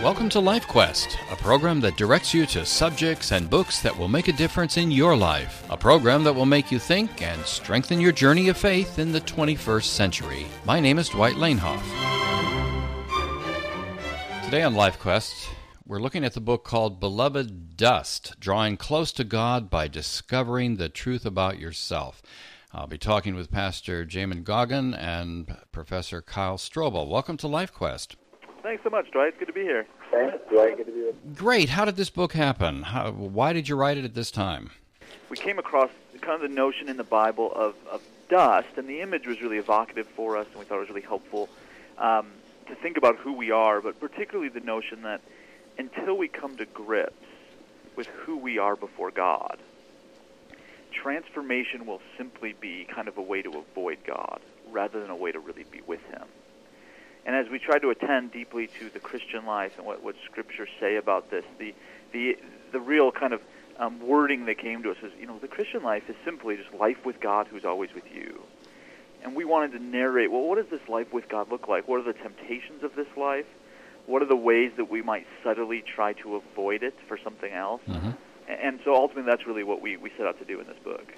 Welcome to Life Quest, a program that directs you to subjects and books that will make a difference in your life. A program that will make you think and strengthen your journey of faith in the 21st century. My name is Dwight Lanehoff. Today on Life Quest, we're looking at the book called Beloved Dust, Drawing Close to God by Discovering the Truth About Yourself. I'll be talking with Pastor Jamin Goggin and Professor Kyle Strobel. Welcome to Life Quest. Thanks so much, Dwight. It's good to be here. Thanks, Dwight. Good to be with you. Great. How did this book happen? Why did you write it at this time? We came across kind of the notion in the Bible of dust, and the image was really evocative for us, and we thought it was really helpful to think about who we are, but particularly the notion that until we come to grips with who we are before God, transformation will simply be kind of a way to avoid God rather than a way to really be with Him. And as we try to attend deeply to the Christian life and what Scriptures say about this, the real kind of wording that came to us is, the Christian life is simply just life with God who's always with you. And we wanted to narrate, well, what does this life with God look like? What are the temptations of this life? What are the ways that we might subtly try to avoid it for something else? Mm-hmm. And so ultimately that's really what we set out to do in this book.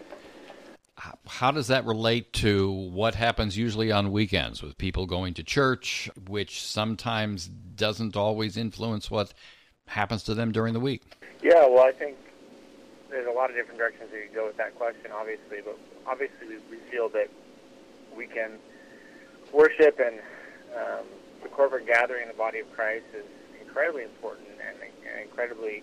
How does that relate to what happens usually on weekends with people going to church, which sometimes doesn't always influence what happens to them during the week? Yeah, well, I think there's a lot of different directions you can go with that question, obviously. But obviously we feel that weekend worship and the corporate gathering in the body of Christ is incredibly important and incredibly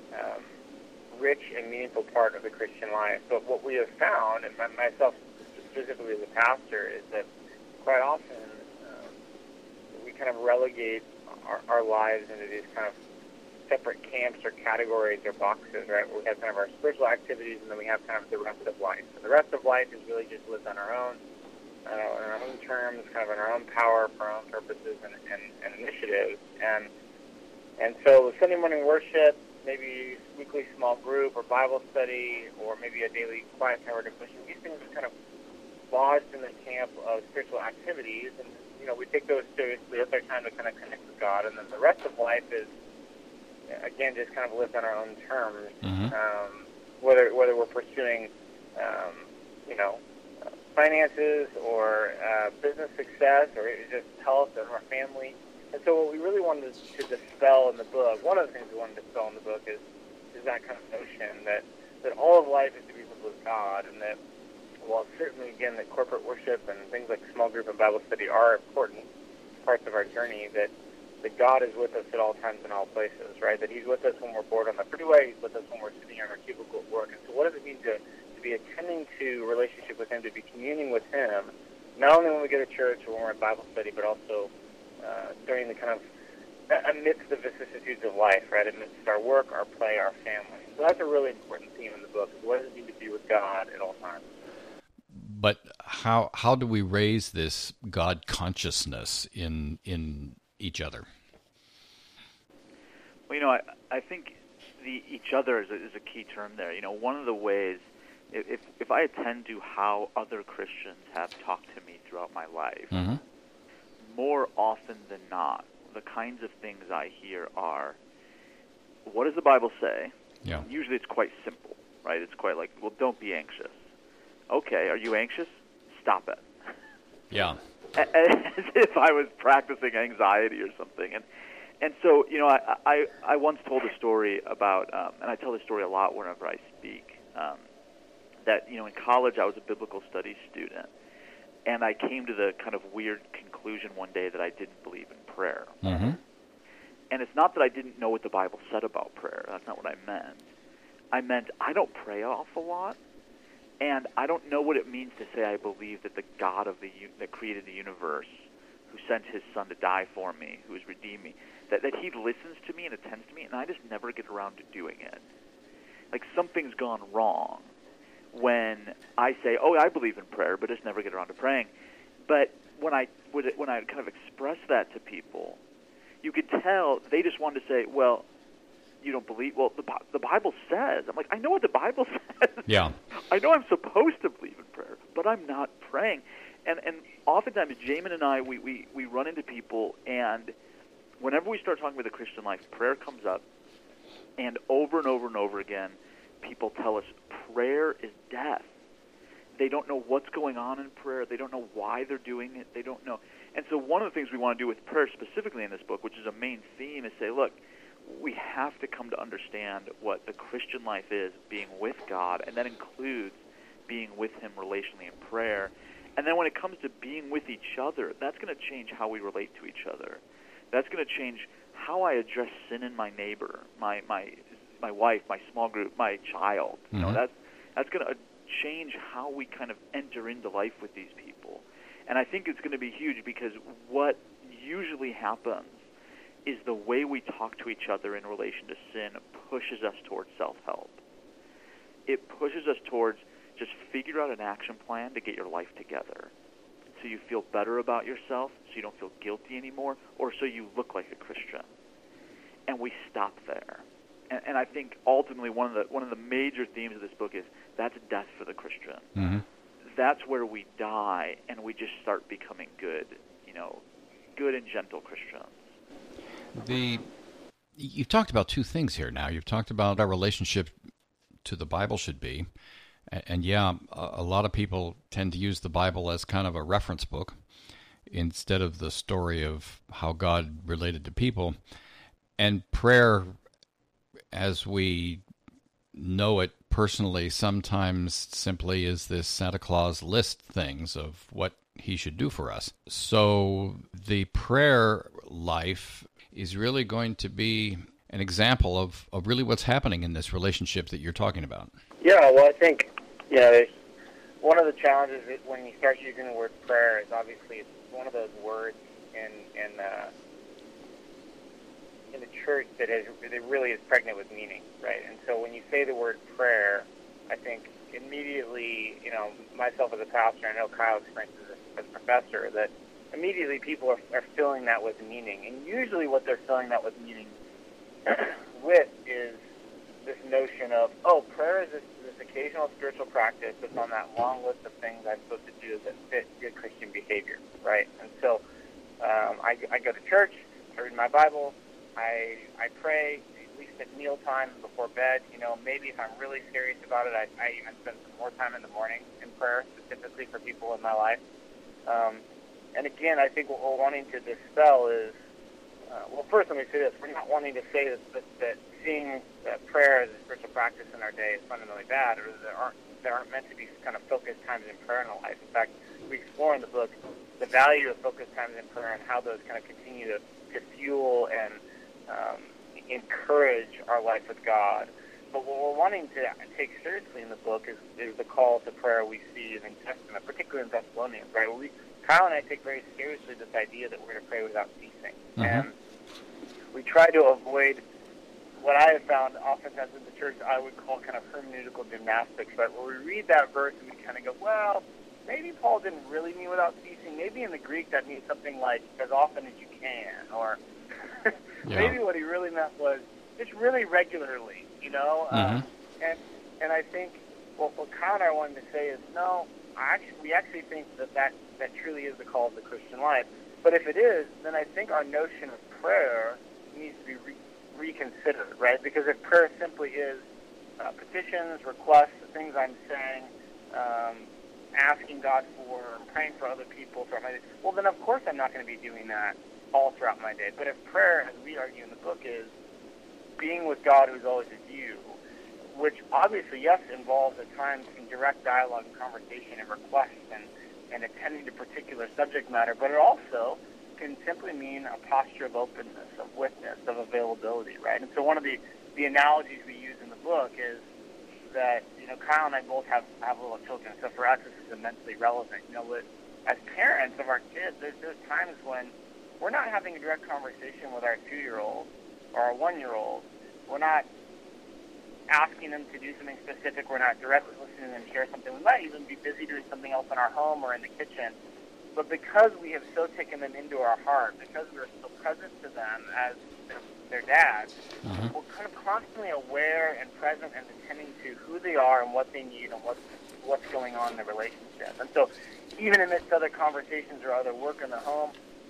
rich and meaningful part of the Christian life. But what we have found, and myself specifically as a pastor, is that quite often we kind of relegate our lives into these kind of separate camps or categories or boxes, right? Where we have kind of our spiritual activities, and then we have kind of the rest of life. And the rest of life is really just lived on our own, on our own terms, kind of in our own power, for our own purposes and initiatives. And so Sunday morning worship, maybe weekly small group or Bible study, or maybe a daily quiet time or devotion, these things are kind of lodged in the camp of spiritual activities, and we take those seriously. That's our time to kind of connect with God, and then the rest of life is, again, just kind of lived on our own terms. Mm-hmm. Whether we're pursuing, finances or business success or just health or our family. And so what we really wanted to dispel in the book, one of the things we wanted to dispel in the book is that kind of notion that all of life is to be lived with God, and that while certainly, again, that corporate worship and things like small group and Bible study are important parts of our journey, that God is with us at all times and all places, right? That He's with us when we're bored on the freeway, He's with us when we're sitting in our cubicle at work. And so what does it mean to be attending to relationship with Him, to be communing with Him, not only when we go to church or when we're in Bible study, but also during the kind of amidst the vicissitudes of life, right? Amidst our work, our play, our family. So that's a really important theme in the book. Is what does it mean to be with God at all times? But how do we raise this God consciousness in each other? Well, I think the each other is a key term there. One of the ways, if I attend to how other Christians have talked to me throughout my life, mm-hmm. more often than not, the kinds of things I hear are, what does the Bible say? Yeah. Usually it's quite simple, right? It's quite like, well, don't be anxious. Okay, are you anxious? Stop it. Yeah. As if I was practicing anxiety or something. And so, I once told a story about, and I tell this story a lot whenever I speak, that, in college I was a biblical studies student, and I came to the kind of weird conclusion one day that I didn't believe in prayer. Mm-hmm. And it's not that I didn't know what the Bible said about prayer. That's not what I meant. I meant I don't pray an awful lot, and I don't know what it means to say I believe that the God that created the universe, who sent His Son to die for me, who has redeemed me, that He listens to me and attends to me, and I just never get around to doing it. Like something's gone wrong when I say, oh, I believe in prayer, but just never get around to praying. But when I kind of express that to people, you could tell they just wanted to say, well, you don't believe? Well, the Bible says. I'm like, I know what the Bible says. Yeah. I know I'm supposed to believe in prayer, but I'm not praying. And oftentimes, Jamin and I, we run into people, and whenever we start talking about the Christian life, prayer comes up, and over again, people tell us prayer is death. They don't know what's going on in prayer. They don't know why they're doing it. They don't know. And so one of the things we want to do with prayer specifically in this book, which is a main theme, is say, look, we have to come to understand what the Christian life is, being with God, and that includes being with Him relationally in prayer. And then when it comes to being with each other, that's going to change how we relate to each other. That's going to change how I address sin in my neighbor, my wife, my small group, my child. Mm-hmm. You know, that's going to change how we kind of enter into life with these people. And I think it's going to be huge, because what usually happens is the way we talk to each other in relation to sin pushes us towards self-help. It pushes us towards just figure out an action plan to get your life together, so you feel better about yourself, so you don't feel guilty anymore, or so you look like a Christian. And we stop there. And I think ultimately one of the major themes of this book is that's death for the Christian. Mm-hmm. That's where we die, and we just start becoming good and gentle Christians. You've talked about two things here now. You've talked about our relationship to the Bible should be. And yeah, a lot of people tend to use the Bible as kind of a reference book instead of the story of how God related to people. And prayer, as we know it personally, sometimes simply is this Santa Claus list things of what He should do for us. So the prayer life is really going to be an example of really what's happening in this relationship that you're talking about. Yeah, well, I think, one of the challenges when you start using the word prayer is obviously it's one of those words in the church that really is pregnant with meaning, right? And so when you say the word prayer, I think immediately, myself as a pastor, I know Kyle experienced this as a professor, that immediately people are filling that with meaning. And usually what they're filling that with meaning with is this notion of, prayer is this occasional spiritual practice that's on that long list of things I'm supposed to do that fit good Christian behavior, right? And so I go to church, I read my Bible, I pray, at least at mealtime before bed. Maybe if I'm really serious about it, I even spend some more time in the morning in prayer, specifically for people in my life. And again, I think what we're wanting to dispel is, first let me say this. We're not wanting to say that seeing prayer as a spiritual practice in our day is fundamentally bad, or there aren't meant to be kind of focused times in prayer in our life. In fact, we explore in the book the value of focused times in prayer and how those kind of continue to fuel and encourage our life with God. But what we're wanting to take seriously in the book is the call to prayer we see in the New Testament, particularly in Thessalonians, right? Kyle and I take very seriously this idea that we're going to pray without ceasing. Mm-hmm. And we try to avoid what I have found oftentimes in the church I would call kind of hermeneutical gymnastics, right? Where we read that verse and we kind of go, well, maybe Paul didn't really mean without ceasing. Maybe in the Greek that means something like as often as you can, or maybe what he really meant was just really regularly, Mm-hmm. And I think what Kyle and I wanted to say is, no, we actually think that truly is the call of the Christian life. But if it is, then I think our notion of prayer needs to be reconsidered, right? Because if prayer simply is petitions, requests, the things I'm saying, asking God for, praying for other people throughout my day, well, then of course I'm not going to be doing that all throughout my day. But if prayer, as we argue in the book, is being with God who's always with you, which obviously, yes, involves at times in direct dialogue and conversation and requests and attending to particular subject matter, but it also can simply mean a posture of openness, of witness, of availability, right? And so one of the analogies we use in the book is that, Kyle and I both have little children, so for us this is immensely relevant. As parents of our kids, there's times when we're not having a direct conversation with our 2-year-old or our 1-year-old. We're not asking them to do something specific. We're not directly listening to them share something. We might even be busy doing something else in our home or in the kitchen. But because we have so taken them into our heart, because we're so present to them as their dads, mm-hmm. we're kind of constantly aware and present and attending to who they are and what they need and what's going on in the relationship. And so even amidst other conversations or other work in the home,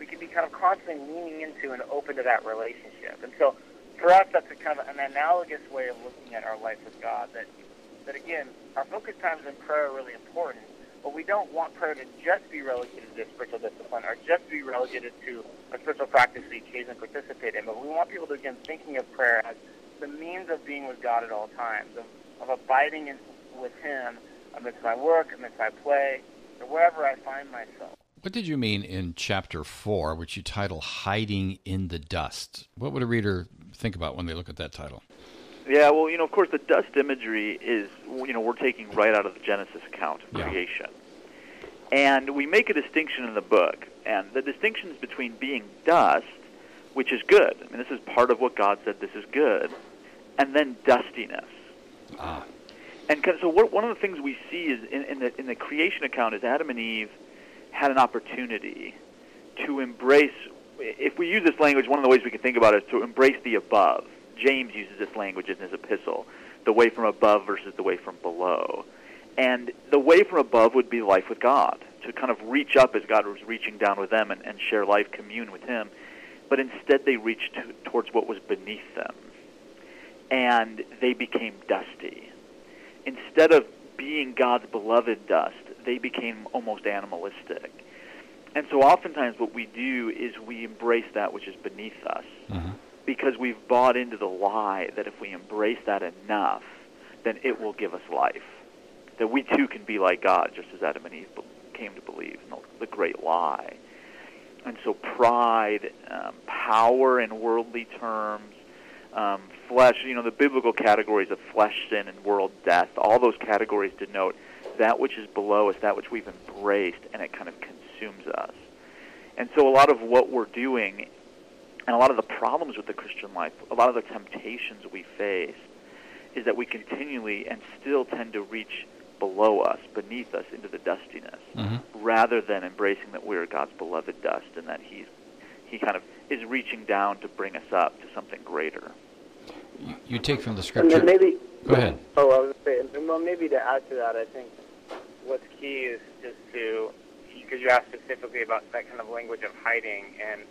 we can be kind of constantly leaning into and open to that relationship. And so for us, that's a kind of an analogous way of looking at our life with God, that again, our focus times in prayer are really important, but we don't want prayer to just be relegated to spiritual discipline or just be relegated to a spiritual practice we occasionally participate in. But we want people to, again, thinking of prayer as the means of being with God at all times, of abiding with Him amidst my work, amidst my play, or wherever I find myself. What did you mean in chapter 4, which you title Hiding in the Dust? What would a reader think about when they look at that title? Yeah, well, of course, the dust imagery is, we're taking right out of the Genesis account of creation. And we make a distinction in the book, and the distinction is between being dust, which is good. I mean, this is part of what God said this is good, and then dustiness. Ah. And so one of the things we see is in the creation account is Adam and Eve had an opportunity to embrace, if we use this language, one of the ways we can think about it is to embrace the above. James uses this language in his epistle, the way from above versus the way from below. And the way from above would be life with God, to kind of reach up as God was reaching down with them and share life, commune with Him. But instead they reached towards what was beneath them, and they became dusty. Instead of being God's beloved dust, they became almost animalistic. And so oftentimes what we do is we embrace that which is beneath us, because we've bought into the lie that if we embrace that enough, then it will give us life. That we too can be like God, just as Adam and Eve came to believe in the great lie. And so pride, power in worldly terms, flesh, the biblical categories of flesh, sin, and world death, all those categories denote that which is below us, that which we've embraced, and it kind of consumes us. And so a lot of what we're doing, and a lot of the problems with the Christian life, a lot of the temptations we face, is that we continually and still tend to reach below us, beneath us, into the dustiness, rather than embracing that we're God's beloved dust and that He kind of is reaching down to bring us up to something greater. You take from the Scripture. And then maybe, go ahead. Oh, I was going to say, well, maybe to add to that, I think what's key is just to, because you asked specifically about that kind of language of hiding, and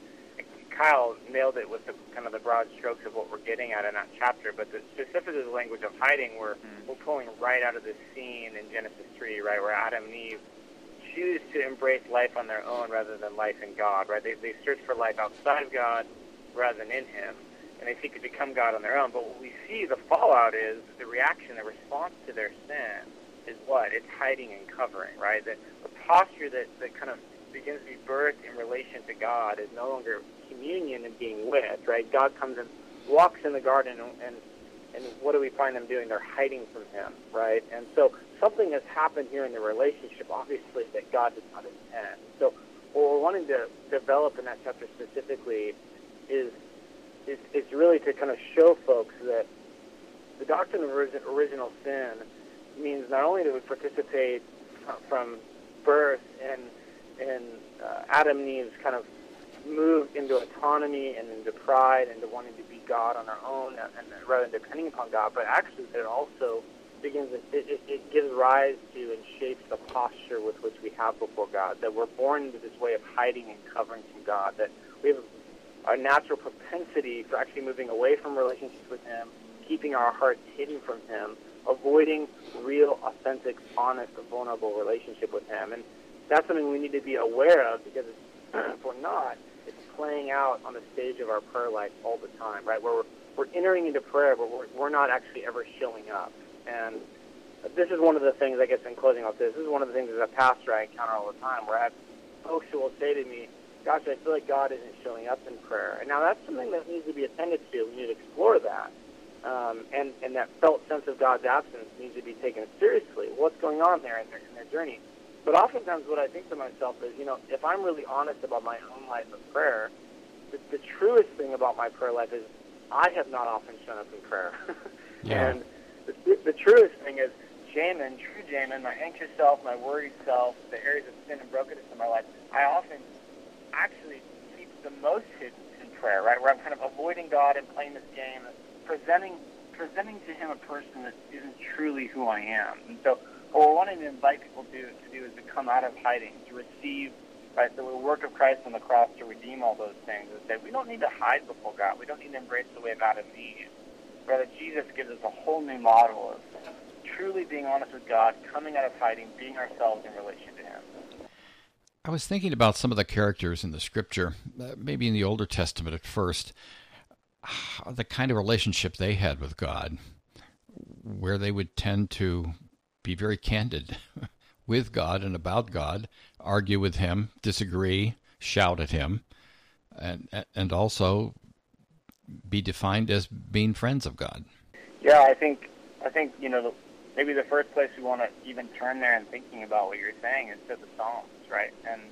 Kyle nailed it with the kind of the broad strokes of what we're getting at in that chapter, but specifically the language of hiding, we're pulling right out of this scene in Genesis 3, right, where Adam and Eve choose to embrace life on their own rather than life in God, right? They search for life outside of God rather than in Him, and they seek to become God on their own. But what we see, the fallout is the reaction, the response to their sin is what? It's hiding and covering, right? The posture that kind of begins to be birthed in relation to God is no longer communion and being with, right? God comes and walks in the garden, and what do we find them doing? They're hiding from Him, right? And so something has happened here in the relationship, obviously, that God did not intend. So what we're wanting to develop in that chapter specifically is really to kind of show folks that the doctrine of original sin means not only do we participate from birth and Adam and Eve's kind of move into autonomy and into pride and to wanting to be God on our own and rather than depending upon God, but actually it also begins, it gives rise to and shapes the posture with which we have before God, that we're born into this way of hiding and covering from God, that we have a natural propensity for actually moving away from relationships with Him, keeping our hearts hidden from Him, avoiding real, authentic, honest, vulnerable relationship with Him. And that's something we need to be aware of, because if we're not, it's playing out on the stage of our prayer life all the time, right? Where we're entering into prayer, but we're not actually ever showing up. And this is one of the things, I guess, in closing off this is one of the things as a pastor I encounter all the time, where I have folks who will say to me, gosh, I feel like God isn't showing up in prayer. And now that's something that needs to be attended to. We need to explore that. And that felt sense of God's absence needs to be taken seriously. What's going on there in their journey? But oftentimes what I think to myself is, if I'm really honest about my own life of prayer, the truest thing about my prayer life is I have not often shown up in prayer. Yeah. And the truest thing is Jamin, true Jamin, my anxious self, my worried self, the areas of sin and brokenness in my life, I often actually keep the most hidden in prayer, right, where I'm kind of avoiding God and playing this game, presenting to Him a person that isn't truly who I am. And so what we're wanting to invite people to do is to come out of hiding, to receive right? The work of Christ on the cross to redeem all those things is that we don't need to hide before God. We don't need to embrace the way of Adam and Eve. Rather, Jesus gives us a whole new model of truly being honest with God, coming out of hiding, being ourselves in relation to Him. I was thinking about some of the characters in the Scripture, maybe in the Older Testament at first, the kind of relationship they had with God, where they would tend to be very candid with God and about God, argue with Him, disagree, shout at Him, and also be defined as being friends of God. Yeah, I think maybe the first place we want to even turn there and thinking about what you're saying is to the Psalms, right? And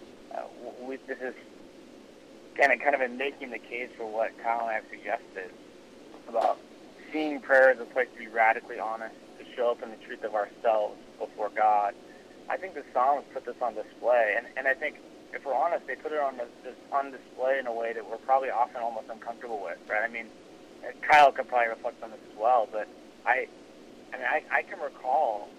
this is kind of in making the case for what Kyle and I have suggested about seeing prayer as a place to be radically honest, to show up in the truth of ourselves before God. I think the Psalms put this on display, and I think if we're honest, they put it on display in a way that we're probably often almost uncomfortable with, right? I mean, Kyle could probably reflect on this as well, but I can recall,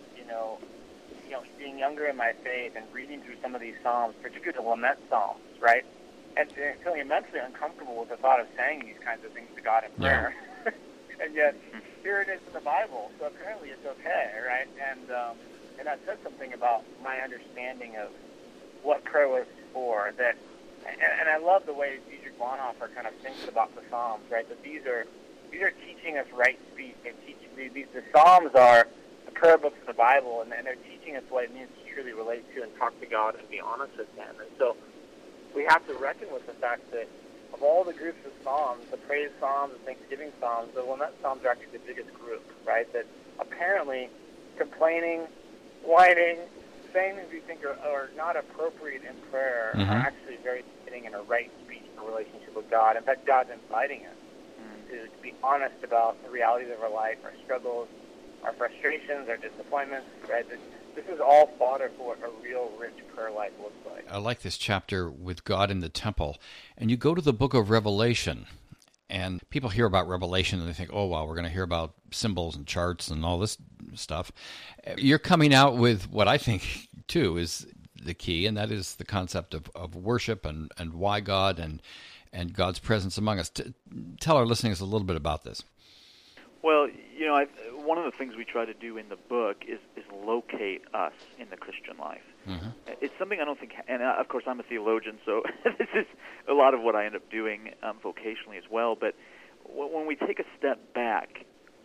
being younger in my faith and reading through some of these Psalms, particularly the lament Psalms, right? And feeling immensely uncomfortable with the thought of saying these kinds of things to God in prayer. Yeah. And yet, here it is in the Bible, so apparently it's okay, right? And that says something about my understanding of what prayer was for. And I love the way Dietrich Bonhoeffer kind of thinks about the Psalms, right? That these are teaching us right speech. The Psalms are the prayer books of the Bible, and they're teaching us what it means to truly relate to and talk to God and be honest with Him. And so we have to reckon with the fact that of all the groups of Psalms, the praise Psalms, the Thanksgiving Psalms, the lament Psalms are actually the biggest group, right? That apparently complaining, whining, saying things we think are not appropriate in prayer are actually very fitting in a right speech in a relationship with God. In fact, God's inviting us to be honest about the realities of our life, our struggles, our frustrations, our disappointments, right? This is all fodder for what a real rich prayer life looks like. I like this chapter with God in the temple. And you go to the book of Revelation, and people hear about Revelation and they think, oh, wow, we're going to hear about symbols and charts and all this stuff. You're coming out with what I think, too, is the key, and that is the concept of worship and why God and God's presence among us. Tell our listeners a little bit about this. Well, one of the things we try to do in the book is locate us in the Christian life. Mm-hmm. It's something I don't think, and of course I'm a theologian, so this is a lot of what I end up doing vocationally as well. But when we take a step back,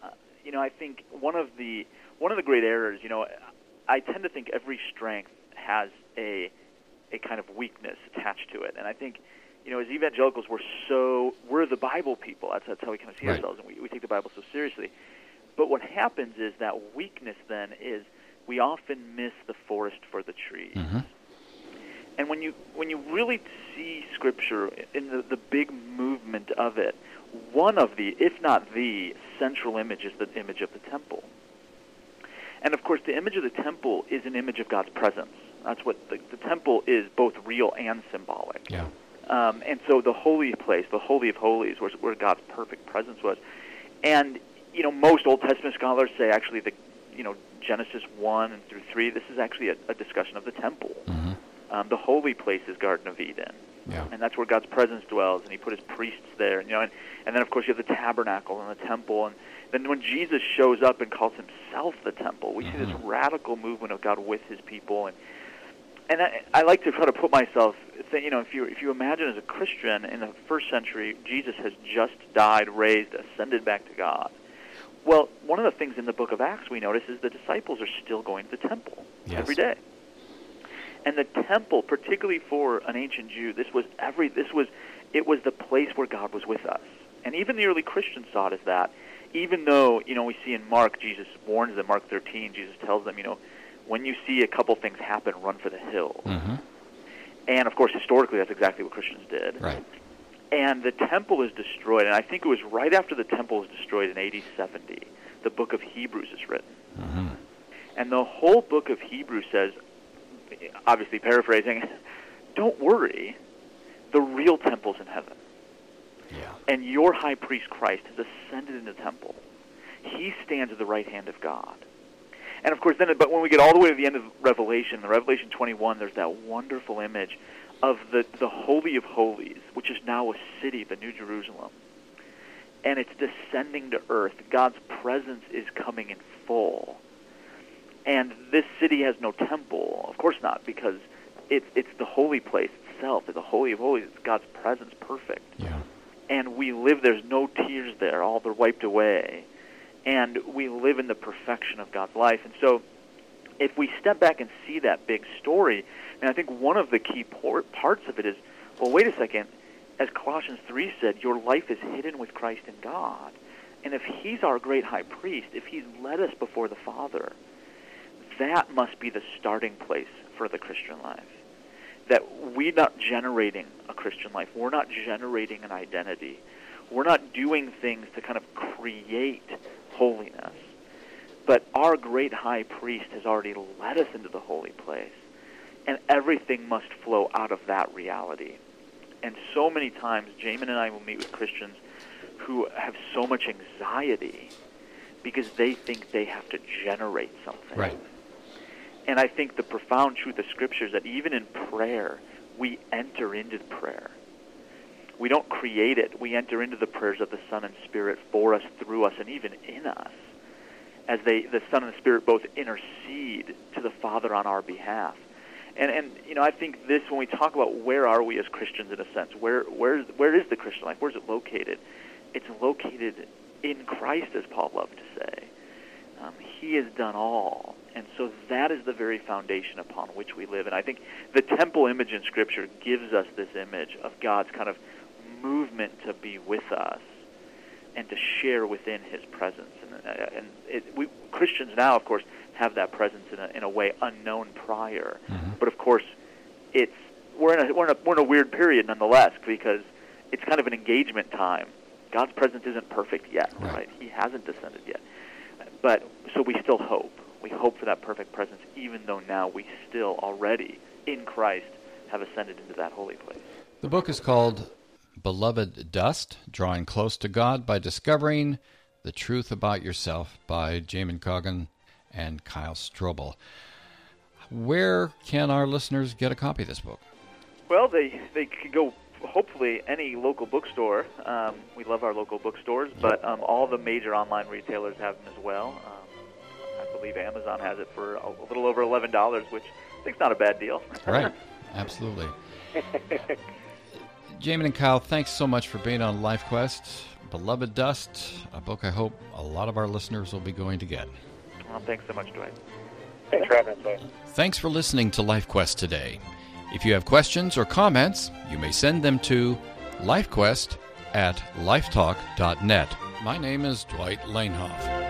I think one of the great errors, I tend to think every strength has a kind of weakness attached to it, and I think, as evangelicals, we're the Bible people. That's how we kind of see ourselves, and we take the Bible so seriously. But what happens is that weakness then is we often miss the forest for the trees. Mm-hmm. And when you really see Scripture in the big movement of it, one of the, if not the central image is the image of the temple. And of course, the image of the temple is an image of God's presence. That's what the temple is, both real and symbolic. Yeah. And so the holy place, the Holy of Holies, where God's perfect presence was. And, most Old Testament scholars say actually Genesis 1 and through 3, this is actually a discussion of the temple. Mm-hmm. The holy place is Garden of Eden. Yeah. And that's where God's presence dwells, and He put His priests there. And then, of course, you have the tabernacle and the temple. And then when Jesus shows up and calls Himself the temple, we see this radical movement of God with His people. And I like to try to put myself, if you imagine as a Christian in the first century, Jesus has just died, raised, ascended back to God. Well, one of the things in the book of Acts we notice is the disciples are still going to the temple every day. And the temple, particularly for an ancient Jew, it was the place where God was with us. And even the early Christians saw it as that. Even though, we see in Mark, Jesus warns them, Mark 13, Jesus tells them, when you see a couple things happen, run for the hills. Mm-hmm. And, of course, historically, that's exactly what Christians did. Right. And the temple is destroyed, and I think it was right after the temple was destroyed in AD 70, the book of Hebrews is written. Mm-hmm. And the whole book of Hebrews says, obviously paraphrasing, don't worry, the real temple's in heaven. Yeah. And your high priest Christ has ascended in the temple. He stands at the right hand of God. And of course, but when we get all the way to the end of Revelation, the Revelation 21, there's that wonderful image of the Holy of Holies, which is now a city, the New Jerusalem. And it's descending to earth. God's presence is coming in full. And this city has no temple. Of course not, because it's the holy place itself. The Holy of Holies. It's God's presence perfect. Yeah. And we live, there's no tears there. All they're wiped away. And we live in the perfection of God's life. And so if we step back and see that big story, and I think one of the key parts of it is, well, wait a second. As Colossians 3 said, your life is hidden with Christ in God. And if he's our great high priest, if he's led us before the Father, that must be the starting place for the Christian life. That we're not generating a Christian life. We're not generating an identity. We're not doing things to kind of create holiness. But our great high priest has already led us into the holy place. And everything must flow out of that reality. And so many times, Jamin and I will meet with Christians who have so much anxiety because they think they have to generate something. Right. And I think the profound truth of Scripture is that even in prayer, we enter into prayer. We don't create it. We enter into the prayers of the Son and Spirit for us, through us, and even in us, as the Son and the Spirit both intercede to the Father on our behalf. And you know, I think this, when we talk about where are we as Christians in a sense, where is the Christian life? Where is it located? It's located in Christ, as Paul loved to say. He has done all. And so that is the very foundation upon which we live. And I think the temple image in Scripture gives us this image of God's kind of movement to be with us and to share within his presence. We Christians now, of course, have that presence in a way unknown prior. Mm-hmm. But of course, we're in a weird period nonetheless, because it's kind of an engagement time. God's presence isn't perfect yet, right? He hasn't descended yet. But so we still hope. We hope for that perfect presence, even though now we still already in Christ have ascended into that holy place. The book is called Beloved Dust, Drawing Close to God by Discovering the Truth About Yourself, by Jamin Goggin and Kyle Strobel. Where can our listeners get a copy of this book? Well, they could go, hopefully, any local bookstore. We love our local bookstores, but all the major online retailers have them as well. I believe Amazon has it for a little over $11, which I think is not a bad deal. Right, absolutely. Jamin and Kyle, thanks so much for being on LifeQuest. Beloved Dust, a book I hope a lot of our listeners will be going to get. Well, thanks so much, Dwight. Thanks for having us, Dwight. Thanks for listening to LifeQuest today. If you have questions or comments, you may send them to lifequest@lifetalk.net. My name is Dwight Lanehoff.